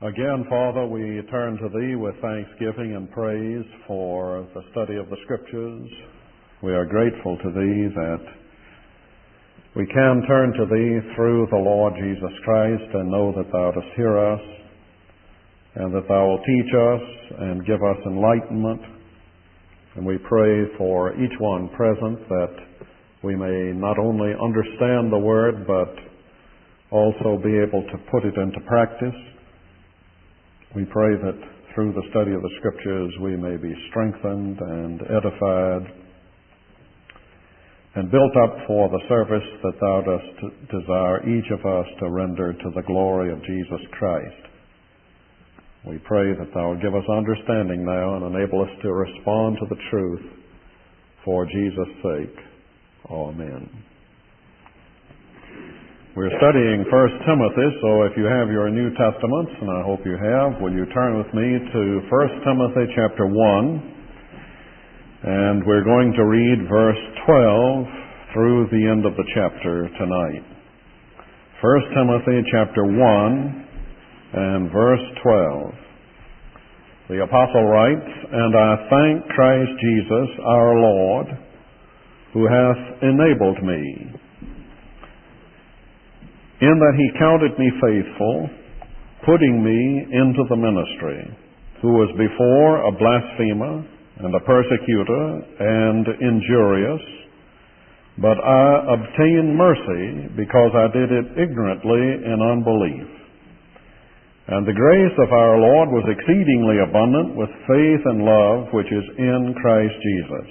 Again, Father, we turn to Thee with thanksgiving and praise for the study of the Scriptures. We are grateful to Thee that we can turn to Thee through the Lord Jesus Christ and know that Thou dost hear us and that Thou will teach us and give us enlightenment. And we pray for each one present that we may not only understand the Word but also be able to put it into practice. We pray that through the study of the Scriptures we may be strengthened and edified and built up for the service that Thou dost desire each of us to render to the glory of Jesus Christ. We pray that Thou will give us understanding now and enable us to respond to the truth for Jesus' sake. Amen. We're studying 1 Timothy, so if you have your New Testaments, and I hope you have, will you turn with me to 1 Timothy chapter 1, and we're going to read verse 12 through the end of the chapter tonight. 1 Timothy chapter 1 and verse 12. The apostle writes, "And I thank Christ Jesus our Lord, who hath enabled me, in that he counted me faithful, putting me into the ministry, who was before a blasphemer and a persecutor and injurious, but I obtained mercy because I did it ignorantly in unbelief. And the grace of our Lord was exceedingly abundant with faith and love which is in Christ Jesus.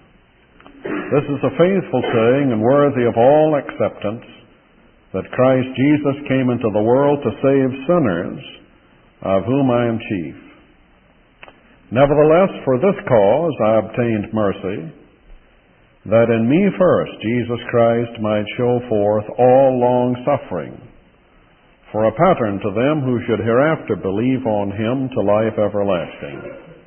This is a faithful saying and worthy of all acceptance, that Christ Jesus came into the world to save sinners, of whom I am chief. Nevertheless, for this cause I obtained mercy, that in me first Jesus Christ might show forth all long-suffering, for a pattern to them who should hereafter believe on him to life everlasting.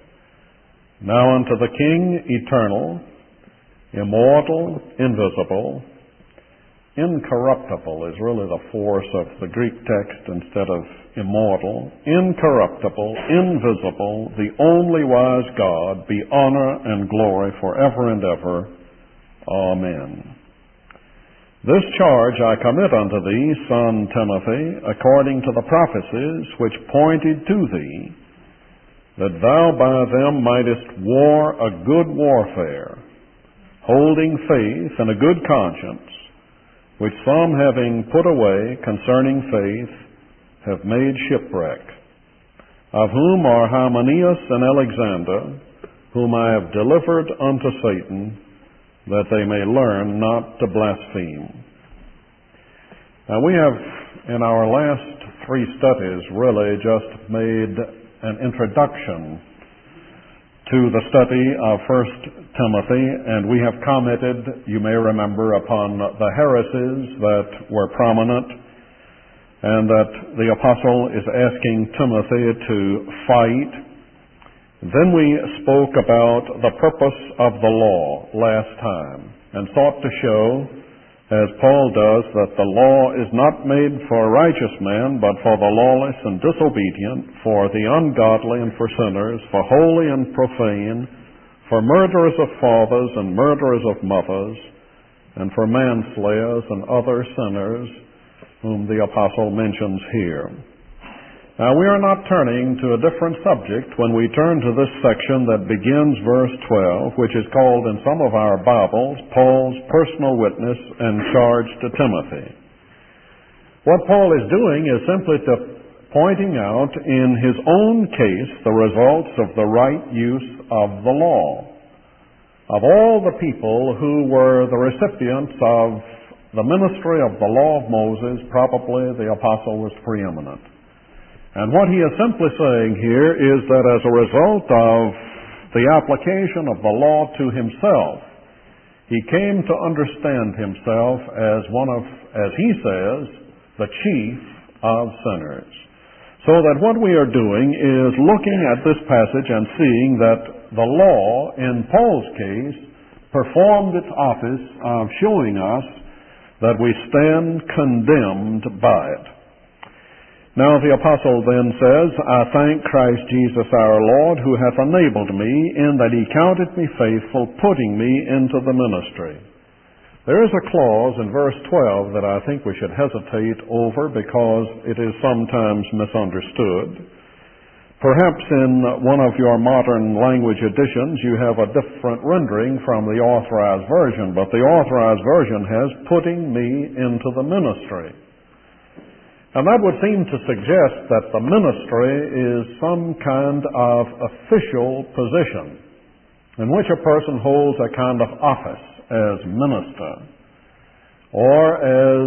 Now unto the King eternal, immortal, invisible," incorruptible is really the force of the Greek text instead of immortal. "Incorruptible, invisible, the only wise God, be honor and glory forever and ever. Amen. This charge I commit unto thee, son Timothy, according to the prophecies which pointed to thee, that thou by them mightest war a good warfare, holding faith and a good conscience, which some, having put away concerning faith, have made shipwreck, of whom are Hymenaeus and Alexander, whom I have delivered unto Satan, that they may learn not to blaspheme." Now we have, in our last three studies, really just made an introduction to the study of 1 Timothy, and we have commented, you may remember, upon the heresies that were prominent and that the apostle is asking Timothy to fight. Then we spoke about the purpose of the law last time and sought to show, as Paul does, that the law is not made for righteous men, but for the lawless and disobedient, for the ungodly and for sinners, for holy and profane, for murderers of fathers and murderers of mothers, and for manslayers and other sinners, whom the apostle mentions here. Now we are not turning to a different subject when we turn to this section that begins verse 12, which is called in some of our Bibles, Paul's personal witness and charge to Timothy. What Paul is doing is simply pointing out in his own case the results of the right use of the law. Of all the people who were the recipients of the ministry of the law of Moses, probably the apostle was preeminent. And what he is simply saying here is that as a result of the application of the law to himself, he came to understand himself as one of, as he says, the chief of sinners. So that what we are doing is looking at this passage and seeing that the law, in Paul's case, performed its office of showing us that we stand condemned by it. Now the apostle then says, I thank Christ Jesus our Lord, who hath enabled me, in that he counted me faithful, putting me into the ministry. There is a clause in verse 12 that I think we should hesitate over because it is sometimes misunderstood. Perhaps in one of your modern language editions you have a different rendering from the Authorized Version, but the Authorized Version has putting me into the ministry. And that would seem to suggest that the ministry is some kind of official position in which a person holds a kind of office as minister or as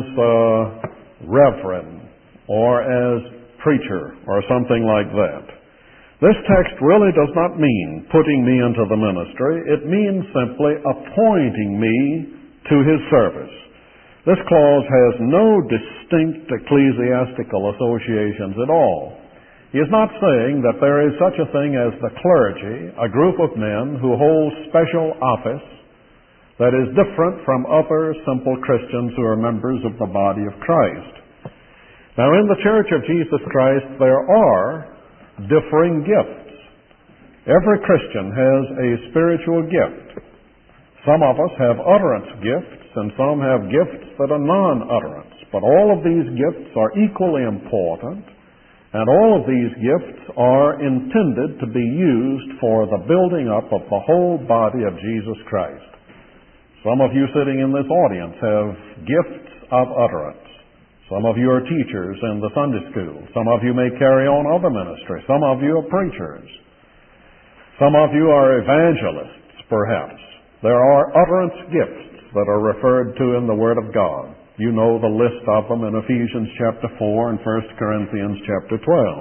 reverend or as preacher or something like that. This text really does not mean putting me into the ministry. It means simply appointing me to his service. This clause has no distinct ecclesiastical associations at all. He is not saying that there is such a thing as the clergy, a group of men who hold special office that is different from other simple Christians who are members of the body of Christ. Now, in the Church of Jesus Christ, there are differing gifts. Every Christian has a spiritual gift. Some of us have utterance gifts, and some have gifts that are non-utterance. But all of these gifts are equally important, and all of these gifts are intended to be used for the building up of the whole body of Jesus Christ. Some of you sitting in this audience have gifts of utterance. Some of you are teachers in the Sunday school. Some of you may carry on other ministry. Some of you are preachers. Some of you are evangelists, perhaps. There are utterance gifts that are referred to in the Word of God. You know the list of them in Ephesians chapter 4 and 1 Corinthians chapter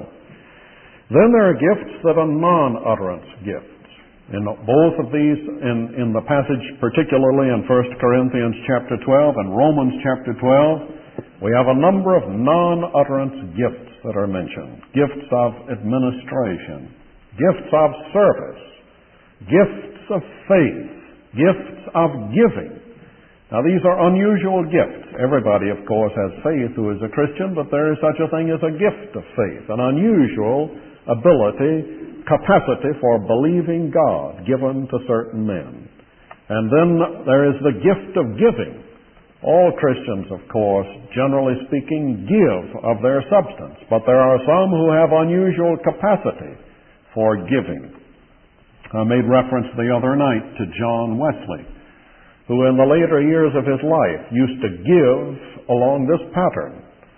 12. Then there are gifts that are non-utterance gifts. In both of these, in the passage particularly in 1 Corinthians chapter 12 and Romans chapter 12, we have a number of non-utterance gifts that are mentioned. Gifts of administration, gifts of service, gifts of faith, gifts of giving. Now, these are unusual gifts. Everybody, of course, has faith who is a Christian, but there is such a thing as a gift of faith, an unusual ability, capacity for believing God given to certain men. And then there is the gift of giving. All Christians, of course, generally speaking, give of their substance, but there are some who have unusual capacity for giving. I made reference the other night to John Wesley, who in the later years of his life used to give along this pattern.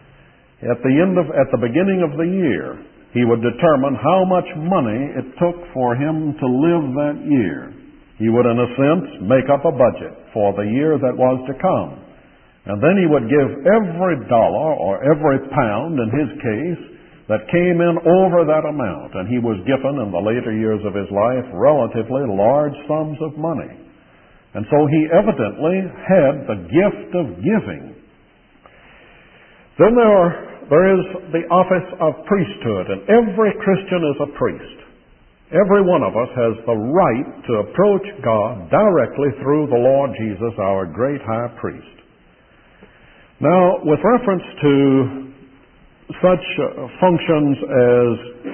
At the beginning of the year, he would determine how much money it took for him to live that year. He would, in a sense, make up a budget for the year that was to come. And then he would give every dollar or every pound, in his case, that came in over that amount. And he was given, in the later years of his life, relatively large sums of money. And so he evidently had the gift of giving. Then there is the office of priesthood, and every Christian is a priest. Every one of us has the right to approach God directly through the Lord Jesus, our great high priest. Now, with reference to such functions as,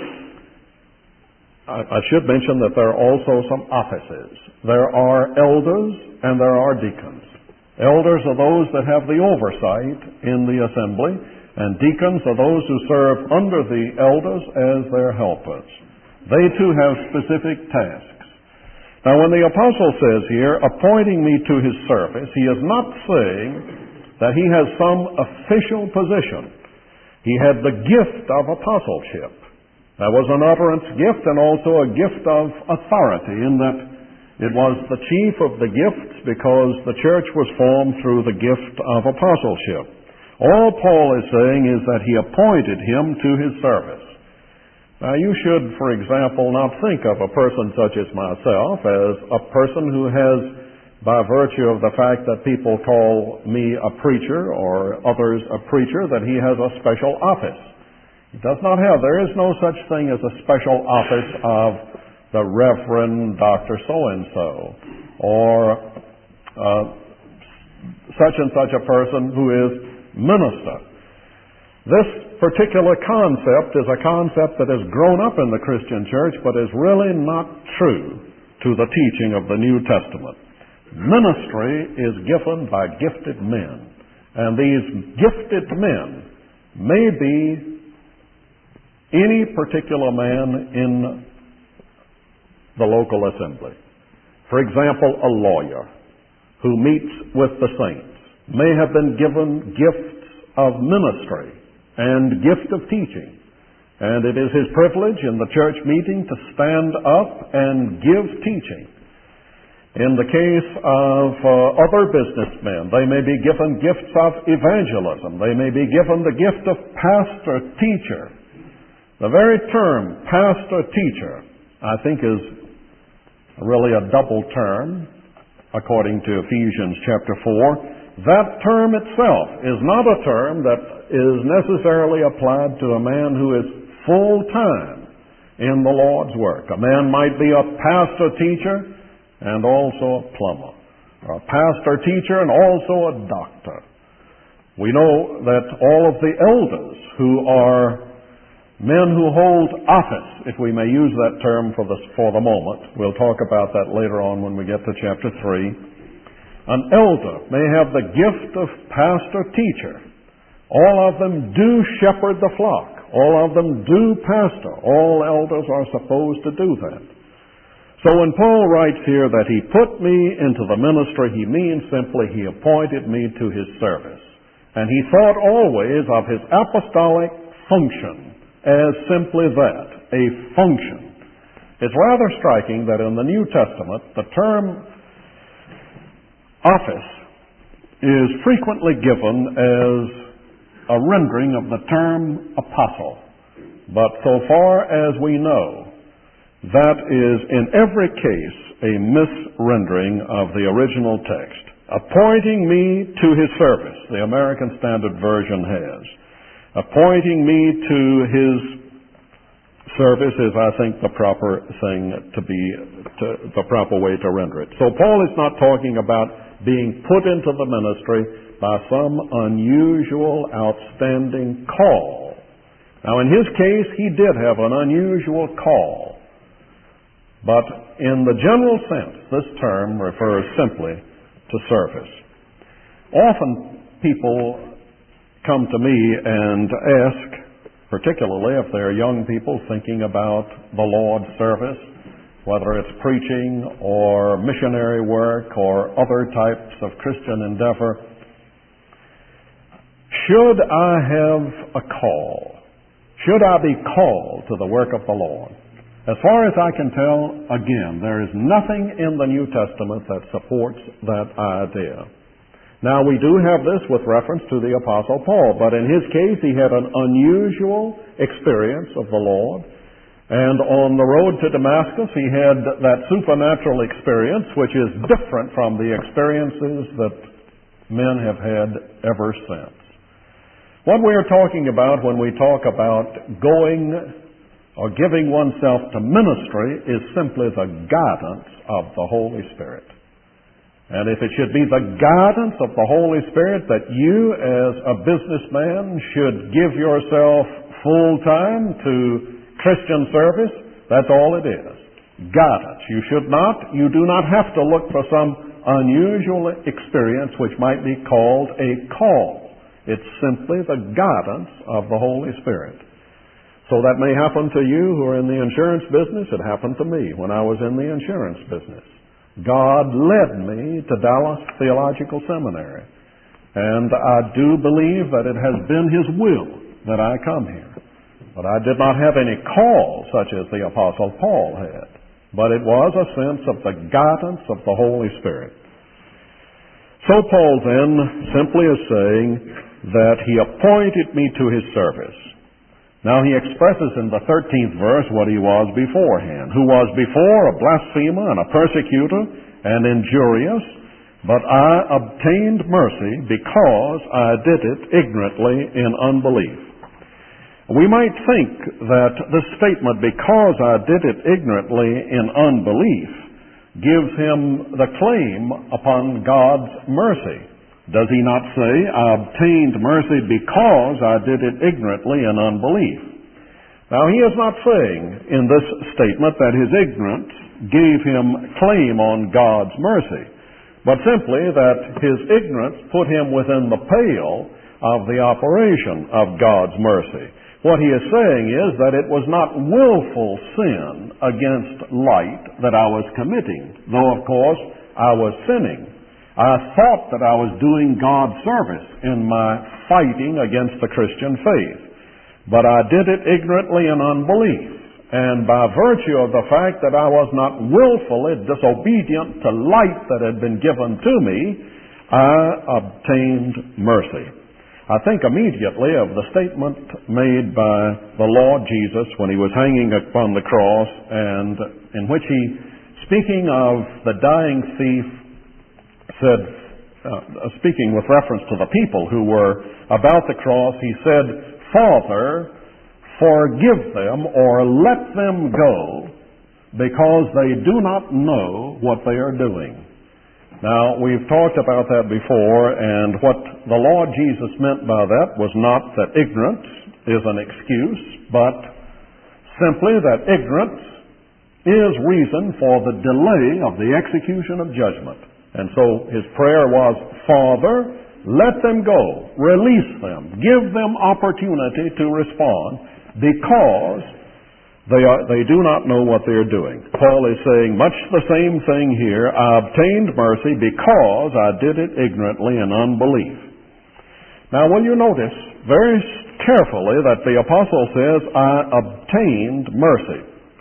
I should mention that there are also some offices. There are elders and there are deacons. Elders are those that have the oversight in the assembly, and deacons are those who serve under the elders as their helpers. They too have specific tasks. Now, when the apostle says here, appointing me to his service, he is not saying that he has some official position. He had the gift of apostleship. There was an utterance gift and also a gift of authority, in that it was the chief of the gifts because the church was formed through the gift of apostleship. All Paul is saying is that he appointed him to his service. Now, you should, for example, not think of a person such as myself as a person who has, by virtue of the fact that people call me a preacher or others a preacher, that he has a special office. He does not have. There is no such thing as a special office of the Reverend Dr. So-and-so or such and such a person who is minister. This particular concept is a concept that has grown up in the Christian church, but is really not true to the teaching of the New Testament. Ministry is given by gifted men, and these gifted men may be any particular man in the local assembly. For example, a lawyer who meets with the saints may have been given gifts of ministry and gift of teaching. And it is his privilege in the church meeting to stand up and give teaching. In the case of other businessmen, they may be given gifts of evangelism. They may be given the gift of pastor-teacher. The very term, pastor-teacher, I think is really a double term, according to Ephesians chapter 4. That term itself is not a term that is necessarily applied to a man who is full-time in the Lord's work. A man might be a pastor-teacher and also a plumber, or a pastor-teacher and also a doctor. We know that all of the elders who are men who hold office, if we may use that term for the moment, we'll talk about that later on when we get to chapter 3. An elder may have the gift of pastor-teacher. All of them do shepherd the flock. All of them do pastor. All elders are supposed to do that. So when Paul writes here that he put me into the ministry, he means simply he appointed me to his service. And he thought always of his apostolic function as simply that, a function. It's rather striking that in the New Testament, the term office is frequently given as a rendering of the term apostle. But so far as we know, that is in every case a misrendering of the original text. Appointing me to his service, the American Standard Version has. Appointing me to his service is, I think, the proper thing the proper way to render it. So Paul is not talking about being put into the ministry by some unusual, outstanding call. Now, in his case, he did have an unusual call. But in the general sense, this term refers simply to service. Often people come to me and ask, particularly if they're young people thinking about the Lord's service, whether it's preaching or missionary work or other types of Christian endeavor, should I have a call? Should I be called to the work of the Lord? As far as I can tell, again, there is nothing in the New Testament that supports that idea. Now, we do have this with reference to the Apostle Paul, but in his case, he had an unusual experience of the Lord. And on the road to Damascus, he had that supernatural experience, which is different from the experiences that men have had ever since. What we are talking about when we talk about going or giving oneself to ministry is simply the guidance of the Holy Spirit. And if it should be the guidance of the Holy Spirit that you as a businessman should give yourself full time to Christian service, that's all it is. Guidance. You do not have to look for some unusual experience which might be called a call. It's simply the guidance of the Holy Spirit. So that may happen to you who are in the insurance business. It happened to me when I was in the insurance business. God led me to Dallas Theological Seminary. And I do believe that it has been His will that I come here. But I did not have any call such as the Apostle Paul had. But it was a sense of the guidance of the Holy Spirit. So Paul then simply is saying that he appointed me to his service. Now he expresses in the 13th verse what he was beforehand. Who was before a blasphemer and a persecutor and injurious, but I obtained mercy because I did it ignorantly in unbelief. We might think that this statement, because I did it ignorantly in unbelief, gives him the claim upon God's mercy. Does he not say, I obtained mercy because I did it ignorantly in unbelief? Now, he is not saying in this statement that his ignorance gave him claim on God's mercy, but simply that his ignorance put him within the pale of the operation of God's mercy. What he is saying is that it was not willful sin against light that I was committing, though of course I was sinning. I thought that I was doing God's service in my fighting against the Christian faith, but I did it ignorantly in unbelief. And by virtue of the fact that I was not willfully disobedient to light that had been given to me, I obtained mercy. I think immediately of the statement made by the Lord Jesus when he was hanging upon the cross, and in which he, speaking of the dying thief, said, speaking with reference to the people who were about the cross, he said, Father, forgive them or let them go, because they do not know what they are doing. Now, we've talked about that before, and what the Lord Jesus meant by that was not that ignorance is an excuse, but simply that ignorance is reason for the delay of the execution of judgment. And so his prayer was, Father, let them go, release them, give them opportunity to respond, because they do not know what they're doing. Paul is saying much the same thing here. I obtained mercy because I did it ignorantly in unbelief. Now, will you notice very carefully that the apostle says, I obtained mercy.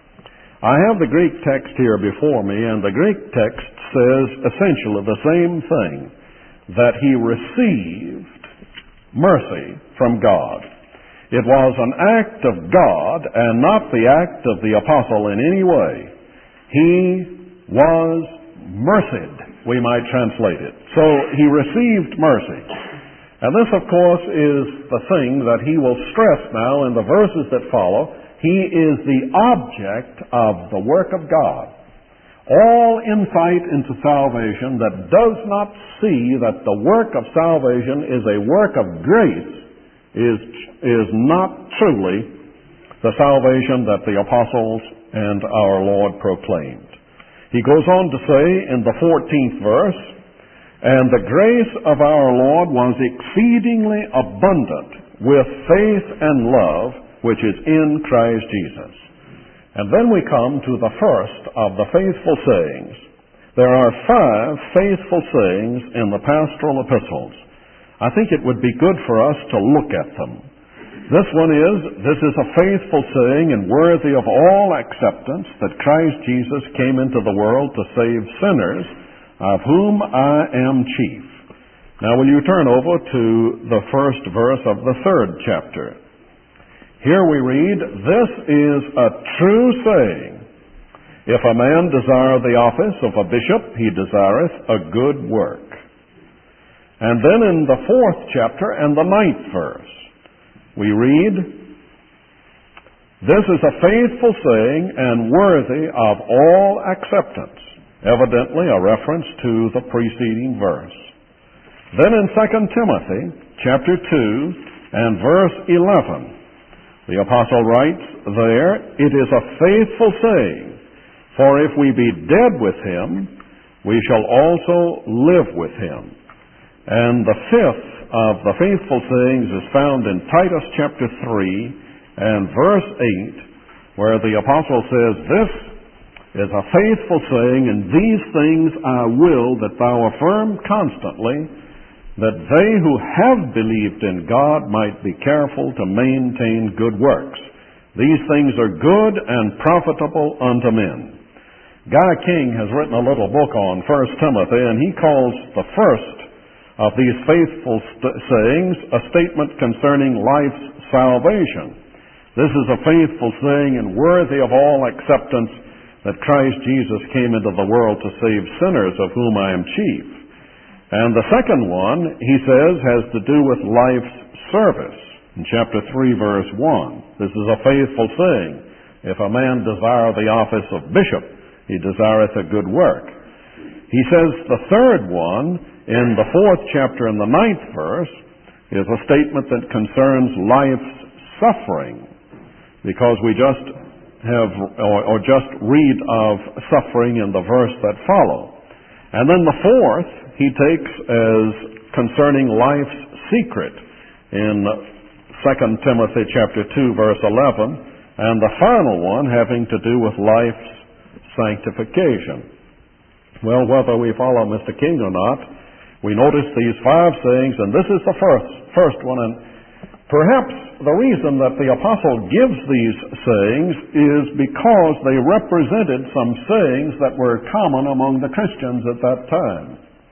I have the Greek text here before me, and the Greek text says essentially the same thing, that he received mercy from God. It was an act of God and not the act of the apostle in any way. He was mercied, we might translate it. So he received mercy. And this, of course, is the thing that he will stress now in the verses that follow. He is the object of the work of God. All insight into salvation that does not see that the work of salvation is a work of grace is not truly the salvation that the apostles and our Lord proclaimed. He goes on to say in the 14th verse, and the grace of our Lord was exceedingly abundant with faith and love, which is in Christ Jesus. And then we come to the first of the faithful sayings. There are 5 faithful sayings in the pastoral epistles. I think it would be good for us to look at them. This one is, this is a faithful saying and worthy of all acceptance, that Christ Jesus came into the world to save sinners, of whom I am chief. Now will you turn over to the first verse of the 3rd chapter. Here we read, this is a true saying. If a man desire the office of a bishop, he desireth a good work. And then in the 4th chapter and the 9th verse, we read, this is a faithful saying and worthy of all acceptance. Evidently a reference to the preceding verse. Then in 2 Timothy chapter 2 and verse 11, the apostle writes there, it is a faithful saying, for if we be dead with him, we shall also live with him. And the 5th of the faithful sayings is found in Titus chapter 3 and verse 8, where the apostle says, this is a faithful saying, and these things I will that thou affirm constantly, that they who have believed in God might be careful to maintain good works. These things are good and profitable unto men. Guy King has written a little book on 1 Timothy, and he calls the first of these faithful sayings a statement concerning life's salvation. This is a faithful saying and worthy of all acceptance, that Christ Jesus came into the world to save sinners, of whom I am chief. And the second one, he says, has to do with life's service. In chapter 3, verse 1, this is a faithful saying. If a man desire the office of bishop, he desireth a good work. He says the third one in the 4th chapter in the 9th verse is a statement that concerns life's suffering, because we just have, or just read of suffering in the verse that follow. And then the 4th he takes as concerning life's secret in 2 Timothy chapter 2 verse 11, and the final one having to do with life's sanctification. Well, whether we follow Mr. King or not, we notice these 5 sayings, and this is the first one, and perhaps the reason that the apostle gives these sayings is because they represented some sayings that were common among the Christians at that time.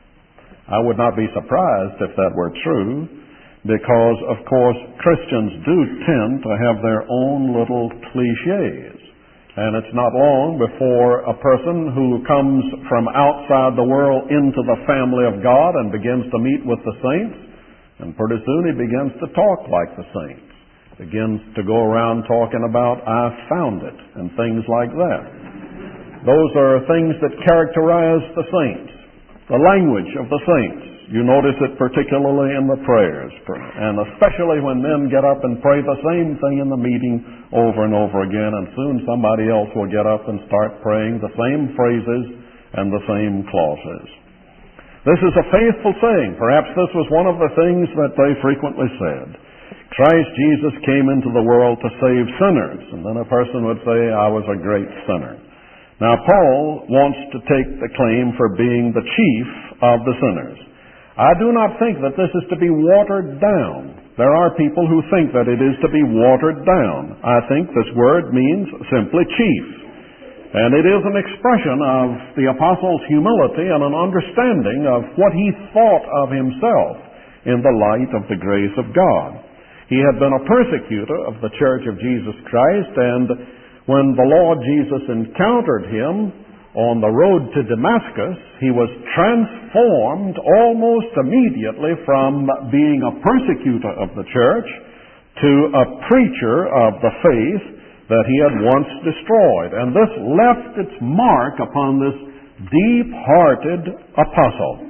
I would not be surprised if that were true, because, of course, Christians do tend to have their own little cliches. And it's not long before a person who comes from outside the world into the family of God and begins to meet with the saints, and pretty soon he begins to talk like the saints. Begins to go around talking about, "I found it," and things like that. Those are things that characterize the saints, the language of the saints. You notice it particularly in the prayers, and especially when men get up and pray the same thing in the meeting over and over again, and soon somebody else will get up and start praying the same phrases and the same clauses. This is a faithful saying. Perhaps this was one of the things that they frequently said. Christ Jesus came into the world to save sinners, and then a person would say, "I was a great sinner." Now, Paul wants to take the claim for being the chief of the sinners. I do not think that this is to be watered down. There are people who think that it is to be watered down. I think this word means simply chief. And it is an expression of the apostle's humility and an understanding of what he thought of himself in the light of the grace of God. He had been a persecutor of the Church of Jesus Christ, and when the Lord Jesus encountered him on the road to Damascus, he was transformed almost immediately from being a persecutor of the church to a preacher of the faith that he had once destroyed. And this left its mark upon this deep-hearted apostle.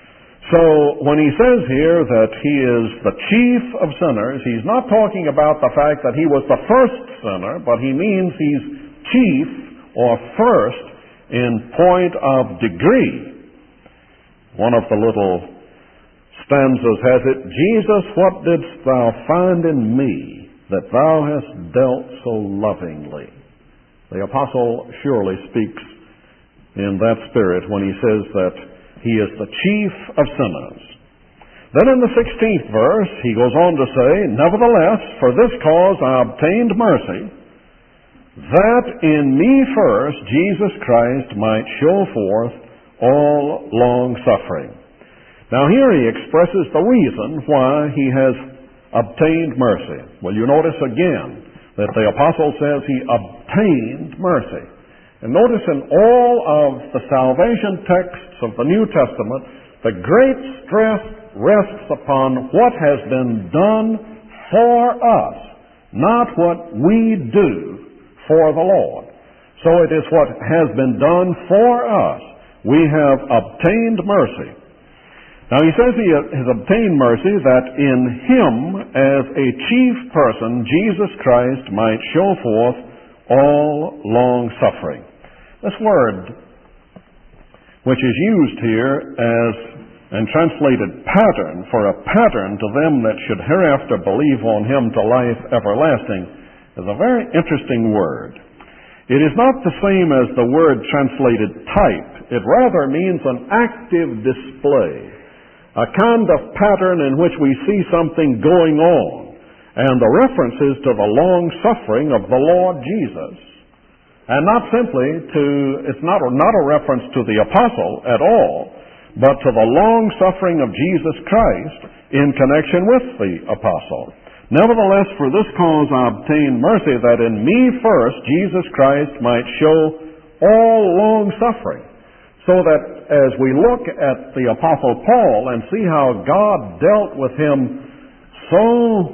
So when he says here that he is the chief of sinners, he's not talking about the fact that he was the first sinner, but he means he's chief or first in point of degree. One of the little stanzas has it, "Jesus, what didst thou find in me that thou hast dealt so lovingly?" The apostle surely speaks in that spirit when he says that he is the chief of sinners. Then in the 16th verse, he goes on to say, "Nevertheless, for this cause I obtained mercy, that in me first Jesus Christ might show forth all long-suffering." Now here he expresses the reason why he has obtained mercy. Well, you notice again that the apostle says he obtained mercy. And notice in all of the salvation texts of the New Testament, the great stress rests upon what has been done for us, not what we do for the Lord. So it is what has been done for us. We have obtained mercy. Now he says he has obtained mercy that in him as a chief person, Jesus Christ might show forth all long-suffering. This word, which is used here as and translated pattern, for a pattern to them that should hereafter believe on him to life everlasting, is a very interesting word. It is not the same as the word translated type. It rather means an active display, a kind of pattern in which we see something going on. And the reference is to the long suffering of the Lord Jesus. And not simply to, it's not a reference to the apostle at all, but to the long suffering of Jesus Christ in connection with the apostle. "Nevertheless, for this cause I obtained mercy, that in me first Jesus Christ might show all long suffering." So that as we look at the apostle Paul and see how God dealt with him so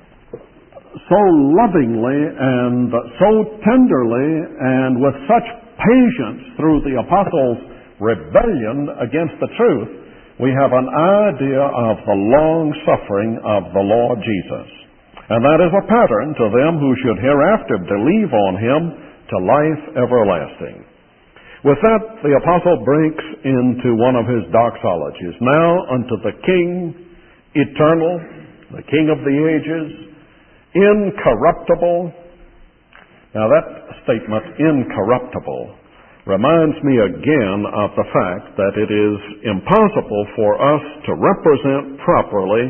lovingly and so tenderly and with such patience through the apostle's rebellion against the truth, we have an idea of the long suffering of the Lord Jesus. And that is a pattern to them who should hereafter believe on him to life everlasting. With that, the apostle breaks into one of his doxologies. Now unto the King eternal, the King of the ages, incorruptible. Now that statement, incorruptible, reminds me again of the fact that it is impossible for us to represent properly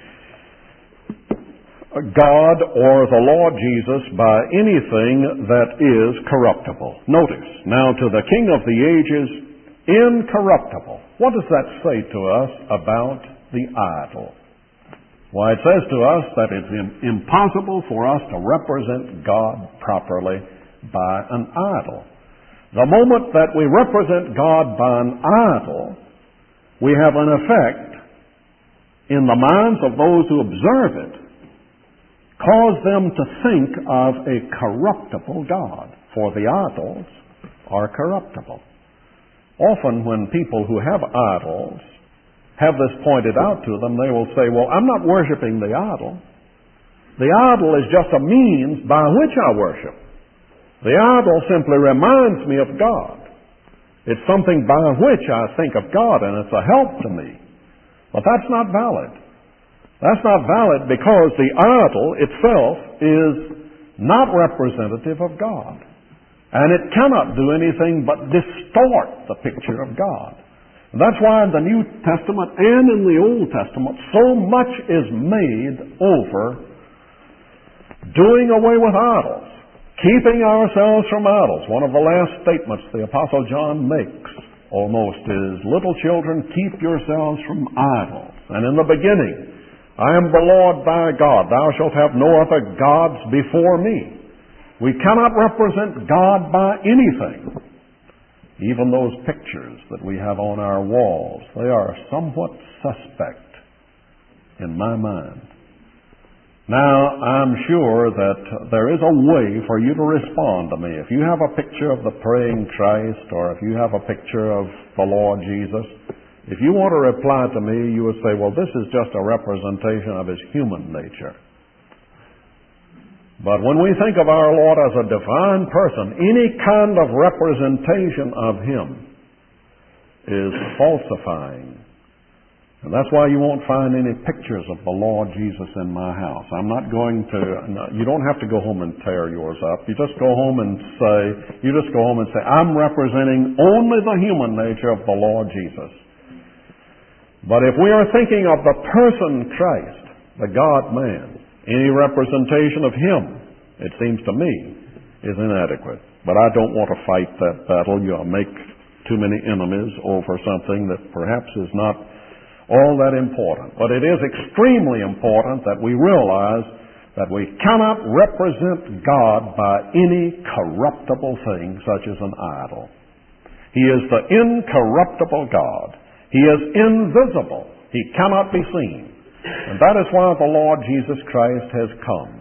God or the Lord Jesus by anything that is corruptible. Notice, now to the King of the ages, incorruptible. What does that say to us about the idol? Why, it says to us that it's impossible for us to represent God properly by an idol. The moment that we represent God by an idol, we have an effect in the minds of those who observe it, cause them to think of a corruptible God, for the idols are corruptible. Often when people who have idols have this pointed out to them, they will say, well, I'm not worshiping the idol. The idol is just a means by which I worship. The idol simply reminds me of God. It's something by which I think of God, and it's a help to me. But that's not valid. That's not valid because the idol itself is not representative of God. And it cannot do anything but distort the picture of God. And that's why in the New Testament and in the Old Testament so much is made over doing away with idols, keeping ourselves from idols. One of the last statements the Apostle John makes almost is, little children, keep yourselves from idols. And in the beginning, I am the Lord thy God. Thou shalt have no other gods before me. We cannot represent God by anything. Even those pictures that we have on our walls, they are somewhat suspect in my mind. Now, I'm sure that there is a way for you to respond to me. If you have a picture of the praying Christ, or if you have a picture of the Lord Jesus, if you want to reply to me, you would say, well, this is just a representation of his human nature. But when we think of our Lord as a divine person, any kind of representation of him is falsifying. And that's why you won't find any pictures of the Lord Jesus in my house. I'm not going to, you don't have to go home and tear yours up. You just go home and say, I'm representing only the human nature of the Lord Jesus. But if we are thinking of the person Christ, the God-man, any representation of him, it seems to me, is inadequate. But I don't want to fight that battle. You'll make too many enemies over something that perhaps is not all that important. But it is extremely important that we realize that we cannot represent God by any corruptible thing such as an idol. He is the incorruptible God. He is invisible. He cannot be seen. And that is why the Lord Jesus Christ has come.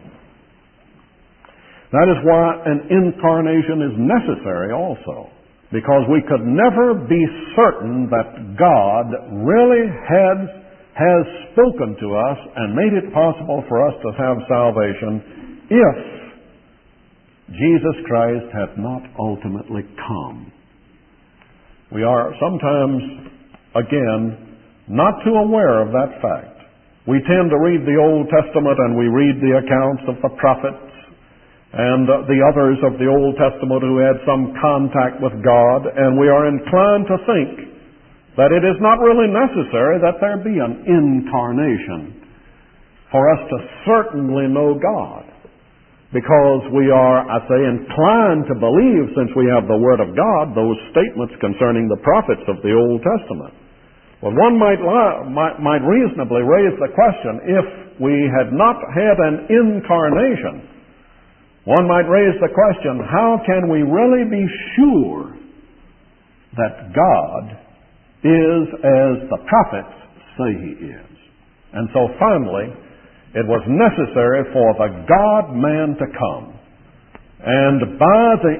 That is why an incarnation is necessary also. Because we could never be certain that God really has spoken to us and made it possible for us to have salvation if Jesus Christ had not ultimately come. We are sometimes, again, not too aware of that fact. We tend to read the Old Testament and we read the accounts of the prophets and the others of the Old Testament who had some contact with God, and we are inclined to think that it is not really necessary that there be an incarnation for us to certainly know God. Because we are, I say, inclined to believe, since we have the Word of God, those statements concerning the prophets of the Old Testament. Well, one might reasonably raise the question, if we had not had an incarnation, one might raise the question, how can we really be sure that God is as the prophets say He is? And so finally, it was necessary for the God-man to come. And by the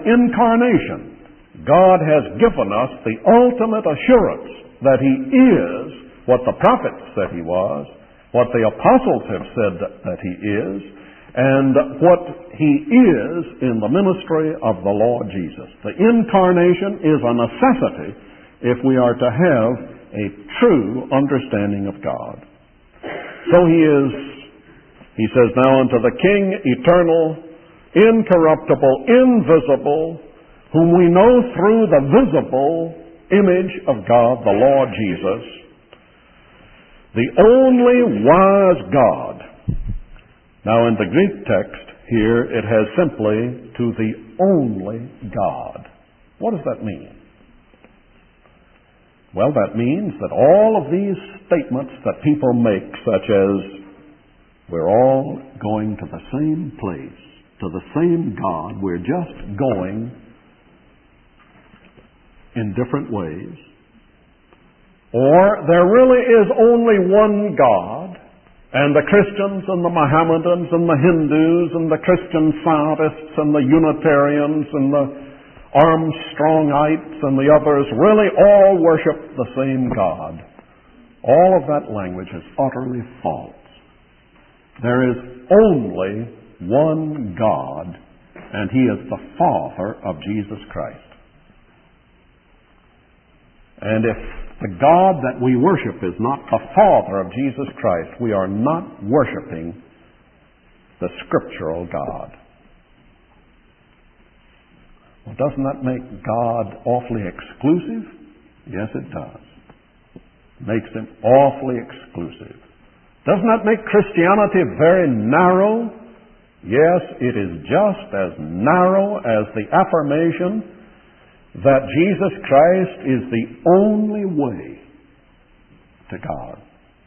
incarnation, God has given us the ultimate assurance that He is what the prophets said he was, what the apostles have said that he is, and what he is in the ministry of the Lord Jesus. The incarnation is a necessity if we are to have a true understanding of God. So he says, now unto the King, eternal, incorruptible, invisible, whom we know through the visible image of God, the Lord Jesus, the only wise God. Now in the Greek text here, it has simply to the only God. What does that mean? Well, that means that all of these statements that people make, such as, we're all going to the same place, to the same God, we're just going in different ways, or there really is only one God, and the Christians and the Mohammedans and the Hindus and the Christian Scientists and the Unitarians and the Armstrongites and the others really all worship the same God. All of that language is utterly false. There is only one God, and He is the Father of Jesus Christ. And if the God that we worship is not the Father of Jesus Christ, we are not worshiping the scriptural God. Well, doesn't that make God awfully exclusive? Yes, it does. Makes Him awfully exclusive. Doesn't that make Christianity very narrow? Yes, it is just as narrow as the affirmation that Jesus Christ is the only way to God.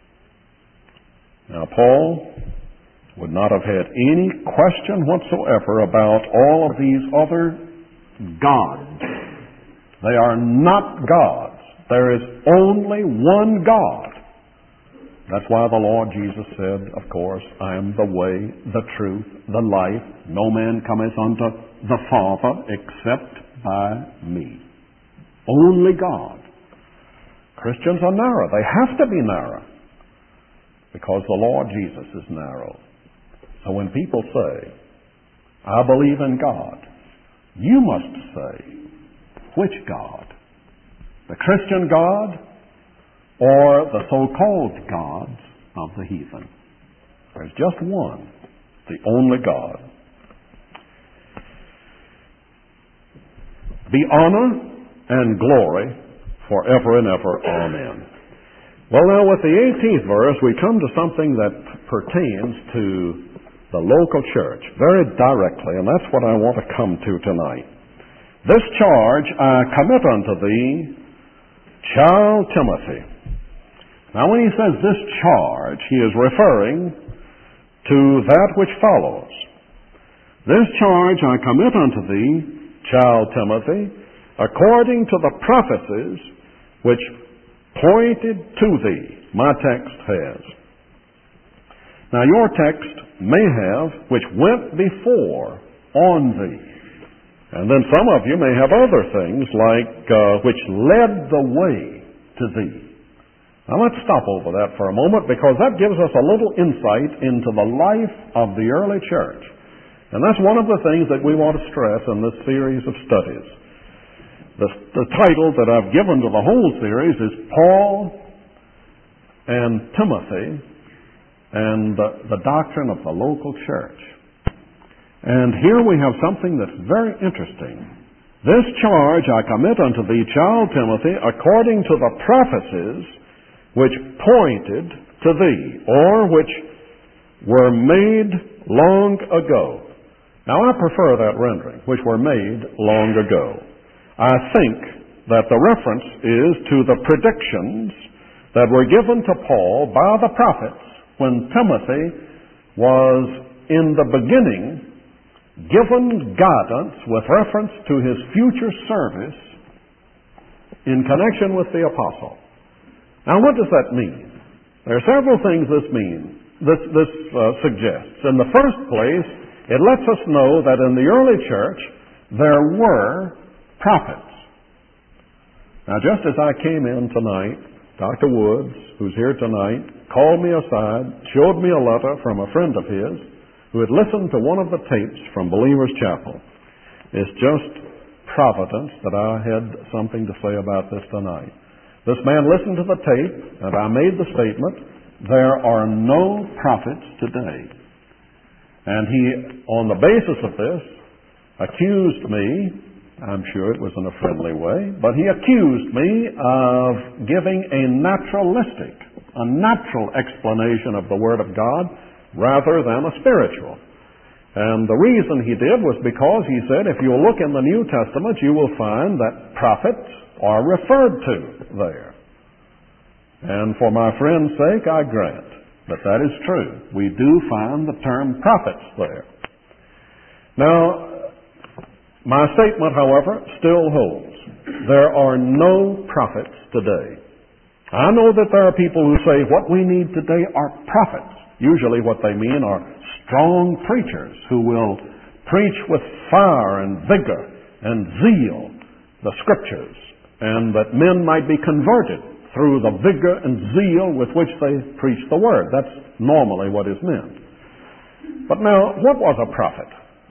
Now, Paul would not have had any question whatsoever about all of these other gods. They are not gods. There is only one God. That's why the Lord Jesus said, of course, I am the way, the truth, the life. No man cometh unto the Father except by me. Only God. Christians are narrow. They have to be narrow because the Lord Jesus is narrow. So when people say, I believe in God, you must say, which God? The Christian God or the so-called gods of the heathen? There's just one, the only God. Be honor and glory forever and ever. Amen. Well, now with the 18th verse, we come to something that pertains to the local church very directly, and that's what I want to come to tonight. This charge I commit unto thee, child Timothy. Now when he says this charge, he is referring to that which follows. This charge I commit unto thee, child Timothy, according to the prophecies which pointed to thee. My text has. Now your text may have, which went before on thee. And then some of you may have other things like, which led the way to thee. Now let's stop over that for a moment because that gives us a little insight into the life of the early church. And that's one of the things that we want to stress in this series of studies. The title that I've given to the whole series is Paul and Timothy and the doctrine of the local church. And here we have something that's very interesting. This charge I commit unto thee, child Timothy, according to the prophecies which pointed to thee, or which were made long ago. Now I prefer that rendering, which were made long ago. I think that the reference is to the predictions that were given to Paul by the prophets when Timothy was in the beginning given guidance with reference to his future service in connection with the apostle. Now what does that mean? There are several things this suggests. In the first place, it lets us know that in the early church there were prophets. Now just as I came in tonight Dr. Woods, who's here tonight, called me aside, showed me a letter from a friend of his who had listened to one of the tapes from Believer's Chapel. It's just providence that I had something to say about this tonight. This man listened to the tape, and I made the statement, there are no prophets today. And he, on the basis of this, accused me, I'm sure it was in a friendly way, but he accused me of giving a natural explanation of the Word of God rather than a spiritual. And the reason he did was because he said, if you look in the New Testament, you will find that prophets are referred to there. And for my friend's sake, I grant that is true. We do find the term prophets there. Now, my statement, however, still holds. There are no prophets today. I know that there are people who say what we need today are prophets. Usually what they mean are strong preachers who will preach with fire and vigor and zeal the Scriptures, and that men might be converted through the vigor and zeal with which they preach the Word. That's normally what is meant. But now, what was a prophet?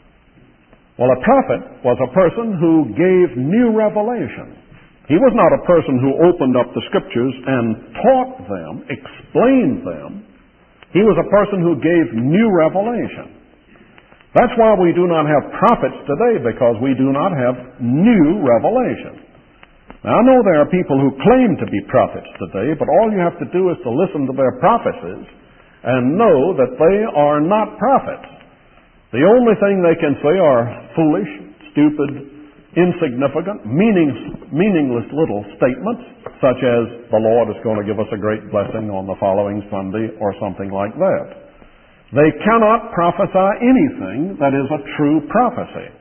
Well, a prophet was a person who gave new revelation. He was not a person who opened up the Scriptures and taught them, explained them. He was a person who gave new revelation. That's why we do not have prophets today, because we do not have new revelation. Now, I know there are people who claim to be prophets today, but all you have to do is to listen to their prophecies and know that they are not prophets. The only thing they can say are foolish, stupid, insignificant, meaningless little statements, such as the Lord is going to give us a great blessing on the following Sunday or something like that. They cannot prophesy anything that is a true prophecy.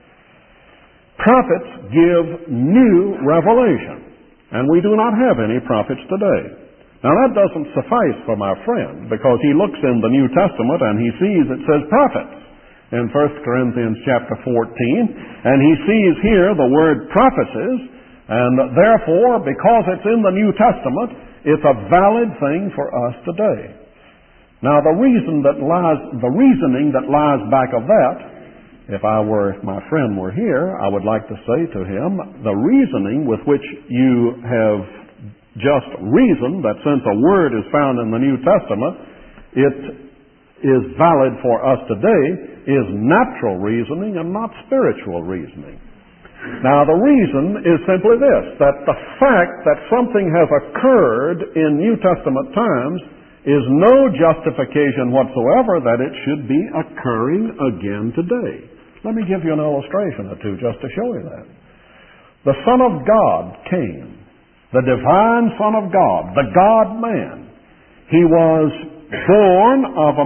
Prophets give new revelation, and we do not have any prophets today. Now that doesn't suffice for my friend, because he looks in the New Testament and he sees it says prophets in 1 Corinthians chapter 14, and he sees here the word prophecies, and therefore, because it's in the New Testament, it's a valid thing for us today. Now the reasoning that lies back of that, if my friend were here, I would like to say to him, the reasoning with which you have just reasoned that since a word is found in the New Testament, it is valid for us today, is natural reasoning and not spiritual reasoning. Now the reason is simply this, that the fact that something has occurred in New Testament times is no justification whatsoever that it should be occurring again today. Let me give you an illustration or two just to show you that. The Son of God came, the divine Son of God, the God-man. He was born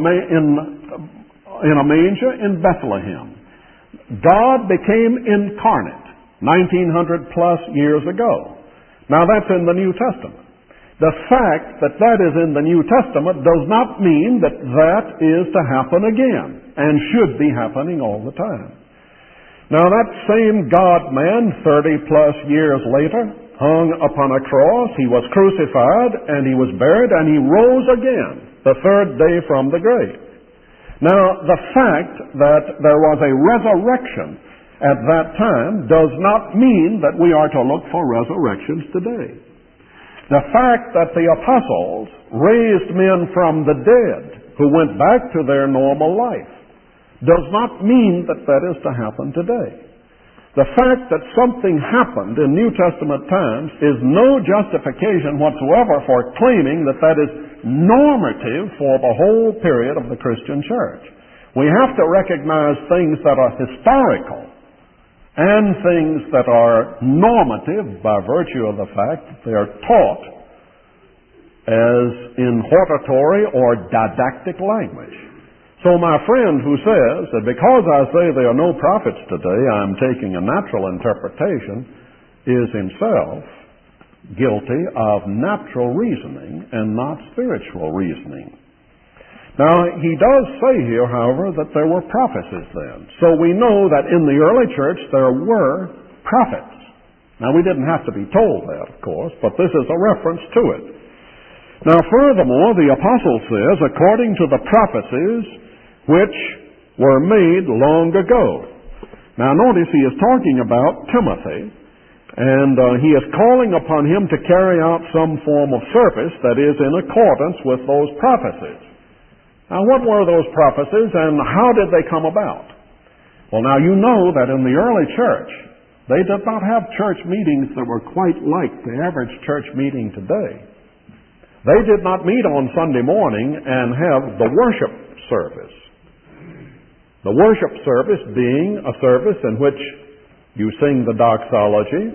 in a manger in Bethlehem. God became incarnate 1900 plus years ago. Now that's in the New Testament. The fact that that is in the New Testament does not mean that that is to happen again and should be happening all the time. Now that same God-man 30 plus years later hung upon a cross, he was crucified and he was buried and he rose again the third day from the grave. Now the fact that there was a resurrection at that time does not mean that we are to look for resurrections today. The fact that the apostles raised men from the dead who went back to their normal life does not mean that that is to happen today. The fact that something happened in New Testament times is no justification whatsoever for claiming that that is normative for the whole period of the Christian church. We have to recognize things that are historical and things that are normative by virtue of the fact that they are taught as in hortatory or didactic language. So my friend who says that because I say there are no prophets today, I'm taking a natural interpretation, is himself guilty of natural reasoning and not spiritual reasoning. Now, he does say here, however, that there were prophecies then. So we know that in the early church there were prophets. Now, we didn't have to be told that, of course, but this is a reference to it. Now furthermore, the apostle says, according to the prophecies which were made long ago. Now notice he is talking about Timothy, and he is calling upon him to carry out some form of service that is in accordance with those prophecies. Now what were those prophecies and how did they come about? Well, now you know that in the early church, they did not have church meetings that were quite like the average church meeting today. They did not meet on Sunday morning and have the worship service. The worship service being a service in which you sing the doxology,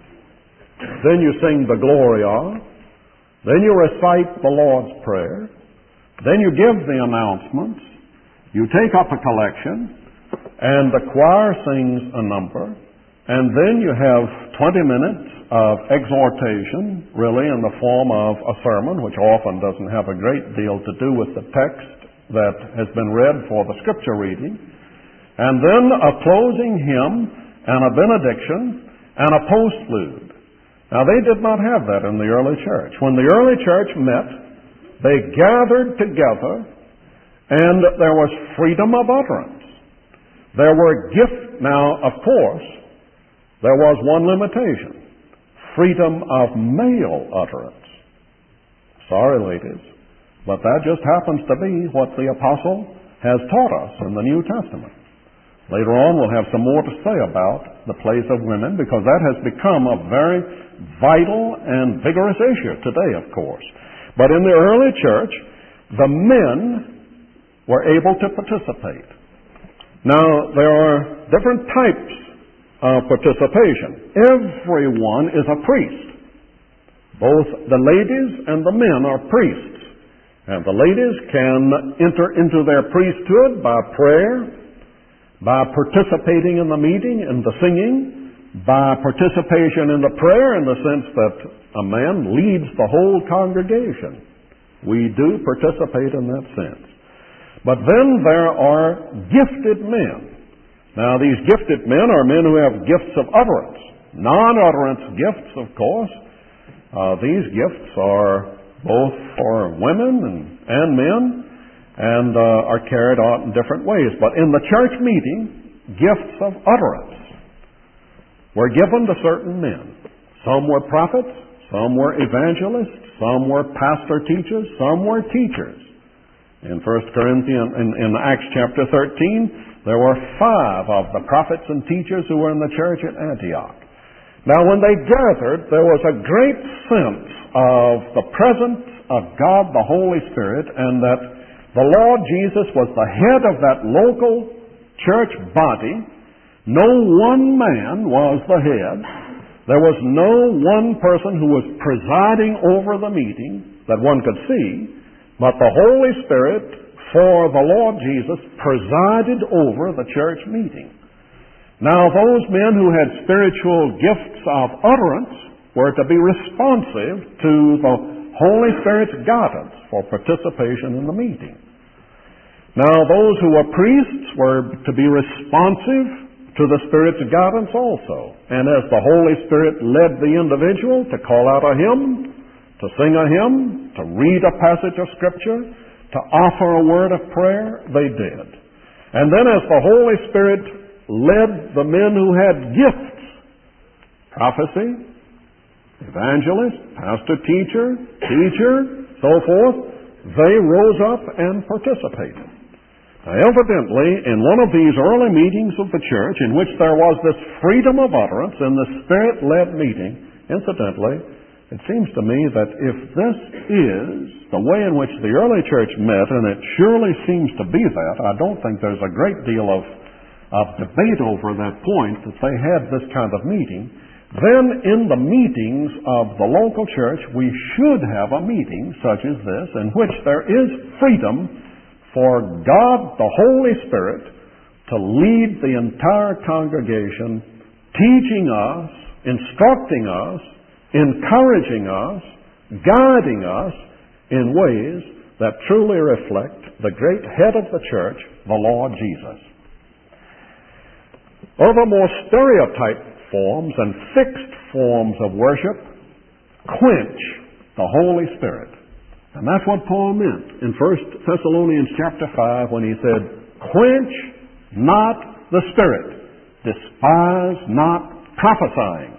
then you sing the Gloria, then you recite the Lord's Prayer, then you give the announcements, you take up a collection, and the choir sings a number, and then you have 20 minutes of exhortation, really in the form of a sermon, which often doesn't have a great deal to do with the text that has been read for the scripture reading, and then a closing hymn and a benediction and a postlude. Now they did not have that in the early church. When the early church met, they gathered together and there was freedom of utterance. There were gifts. Now, of course, there was one limitation: freedom of male utterance. Sorry, ladies, but that just happens to be what the apostle has taught us in the New Testament. Later on, we'll have some more to say about the place of women, because that has become a very vital and vigorous issue today, of course. But in the early church, the men were able to participate. Now, there are different types of participation. Everyone is a priest. Both the ladies and the men are priests. And the ladies can enter into their priesthood by prayer, by participating in the meeting and the singing, by participation in the prayer in the sense that a man leads the whole congregation. We do participate in that sense. But then there are gifted men. Now these gifted men are men who have gifts of utterance. Non-utterance gifts, of course. These gifts are both for women and men, and are carried out in different ways. But in the church meeting, gifts of utterance were given to certain men. Some were prophets, some were evangelists, some were pastor-teachers, some were teachers. In 1 Corinthians, in Acts chapter 13, there were 5 of the prophets and teachers who were in the church at Antioch. Now when they gathered, there was a great sense of the presence of God the Holy Spirit, and that the Lord Jesus was the head of that local church body. No one man was the head. There was no one person who was presiding over the meeting that one could see, but the Holy Spirit, for the Lord Jesus, presided over the church meeting. Now those men who had spiritual gifts of utterance were to be responsive to the Holy Spirit's guidance for participation in the meeting. Now those who were priests were to be responsive to the Spirit's guidance also. And as the Holy Spirit led the individual to call out a hymn, to sing a hymn, to read a passage of Scripture, to offer a word of prayer, they did. And then as the Holy Spirit led the men who had gifts, prophecy, evangelist, pastor, teacher, so forth, they rose up and participated. Now, evidently, in one of these early meetings of the church in which there was this freedom of utterance in the Spirit-led meeting, incidentally, it seems to me that if this is the way in which the early church met, and it surely seems to be that, I don't think there's a great deal of debate over that point, that they had this kind of meeting, then in the meetings of the local church, we should have a meeting such as this, in which there is freedom for God, the Holy Spirit, to lead the entire congregation, teaching us, instructing us, encouraging us, guiding us in ways that truly reflect the great head of the church, the Lord Jesus. Other more stereotyped forms and fixed forms of worship quench the Holy Spirit. And that's what Paul meant in 1 Thessalonians chapter 5 when he said, "Quench not the Spirit, despise not prophesying."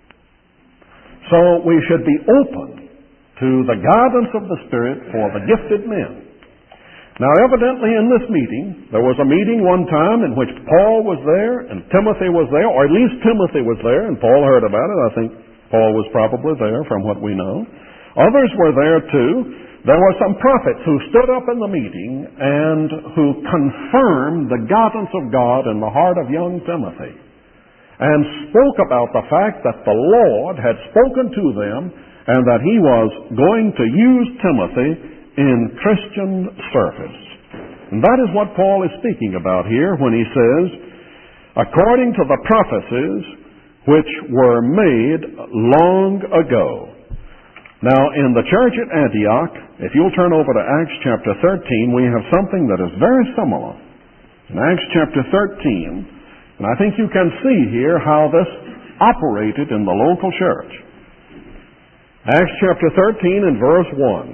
So we should be open to the guidance of the Spirit for the gifted men. Now, evidently in this meeting, there was a meeting one time in which Paul was there and Timothy was there, or at least Timothy was there, and Paul heard about it. I think Paul was probably there from what we know. Others were there too. There were some prophets who stood up in the meeting and who confirmed the guidance of God in the heart of young Timothy and spoke about the fact that the Lord had spoken to them and that he was going to use Timothy in Christian service. And that is what Paul is speaking about here when he says, according to the prophecies which were made long ago. Now, in the church at Antioch, if you'll turn over to Acts chapter 13, we have something that is very similar. In Acts chapter 13, and I think you can see here how this operated in the local church. Acts chapter 13 and verse 1.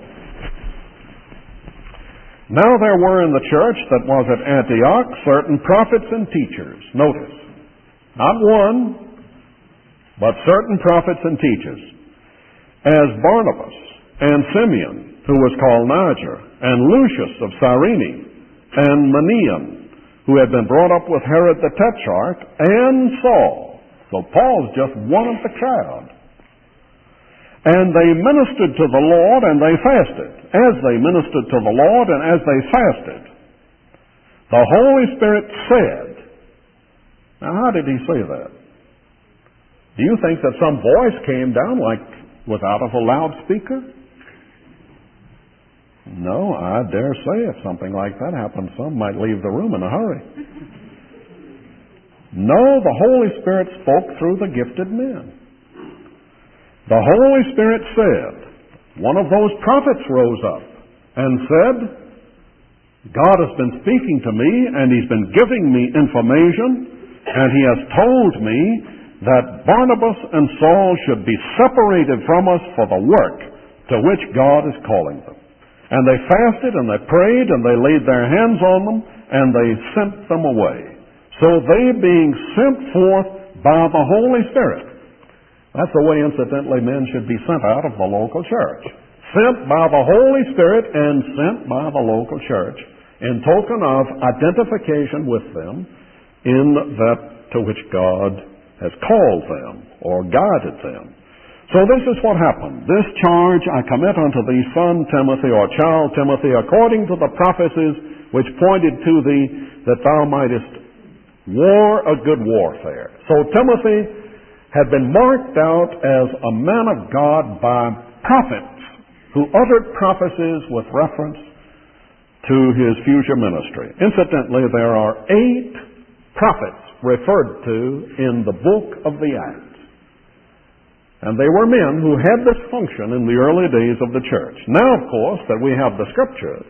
Now there were in the church that was at Antioch certain prophets and teachers. Notice, not one, but certain prophets and teachers, as Barnabas and Simeon, who was called Niger, and Lucius of Cyrene, and Manaen, who had been brought up with Herod the Tetrarch, and Saul. So Paul's just one of the crowd. And they ministered to the Lord and they fasted. As they ministered to the Lord and as they fasted, the Holy Spirit said, now how did he say that? Do you think that some voice came down like was out of a loudspeaker? No, I dare say if something like that happened, some might leave the room in a hurry. No, the Holy Spirit spoke through the gifted men. The Holy Spirit said, one of those prophets rose up and said, God has been speaking to me and he's been giving me information and he has told me that Barnabas and Saul should be separated from us for the work to which God is calling them. And they fasted and they prayed and they laid their hands on them and they sent them away. So they being sent forth by the Holy Spirit. That's the way, incidentally, men should be sent out of the local church. Sent by the Holy Spirit and sent by the local church in token of identification with them in that to which God has called them or guided them. So this is what happened. This charge I commit unto thee, son Timothy, or child Timothy, according to the prophecies which pointed to thee, that thou mightest war a good warfare. So Timothy had been marked out as a man of God by prophets who uttered prophecies with reference to his future ministry. Incidentally, there are 8 prophets referred to in the book of the Acts. And they were men who had this function in the early days of the church. Now, of course, that we have the Scriptures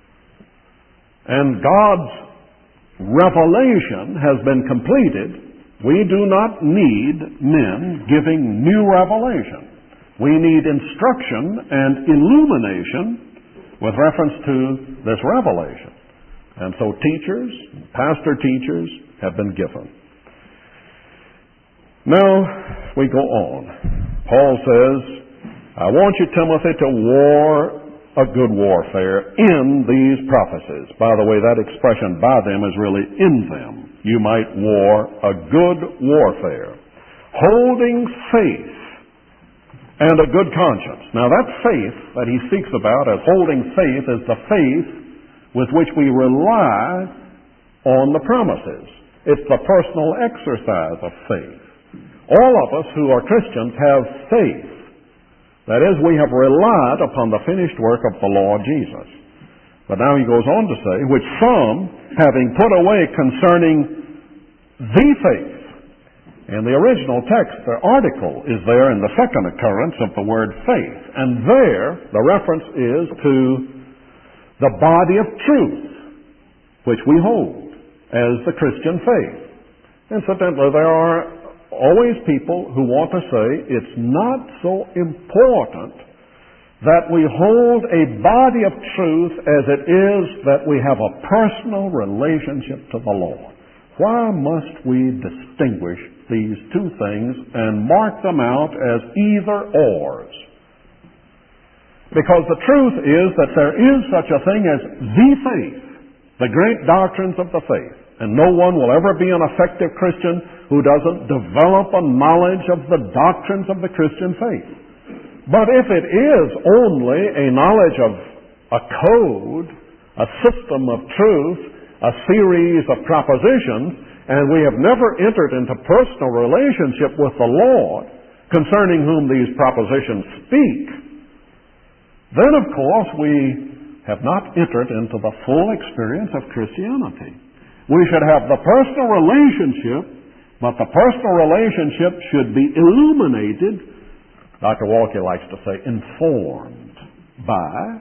and God's revelation has been completed, we do not need men giving new revelation. We need instruction and illumination with reference to this revelation. And so teachers, pastor teachers, have been given. Now, we go on. Paul says, I want you, Timothy, to war a good warfare in these prophecies. By the way, that expression, by them, is really in them. You might war a good warfare, holding faith and a good conscience. Now that faith that he speaks about as holding faith is the faith with which we rely on the promises. It's the personal exercise of faith. All of us who are Christians have faith. That is, we have relied upon the finished work of the Lord Jesus. But now he goes on to say, which some, having put away concerning the faith. In the original text, the article is there in the second occurrence of the word faith. And there, the reference is to the body of truth, which we hold as the Christian faith. Incidentally, there are always people who want to say it's not so important that we hold a body of truth as it is that we have a personal relationship to the Lord. Why must we distinguish these two things and mark them out as either-ors? Because the truth is that there is such a thing as the faith, the great doctrines of the faith. And no one will ever be an effective Christian who doesn't develop a knowledge of the doctrines of the Christian faith. But if it is only a knowledge of a code, a system of truth, a series of propositions, and we have never entered into personal relationship with the Lord concerning whom these propositions speak, then of course we have not entered into the full experience of Christianity. We should have the personal relationship, but the personal relationship should be illuminated. Dr. Walke likes to say informed by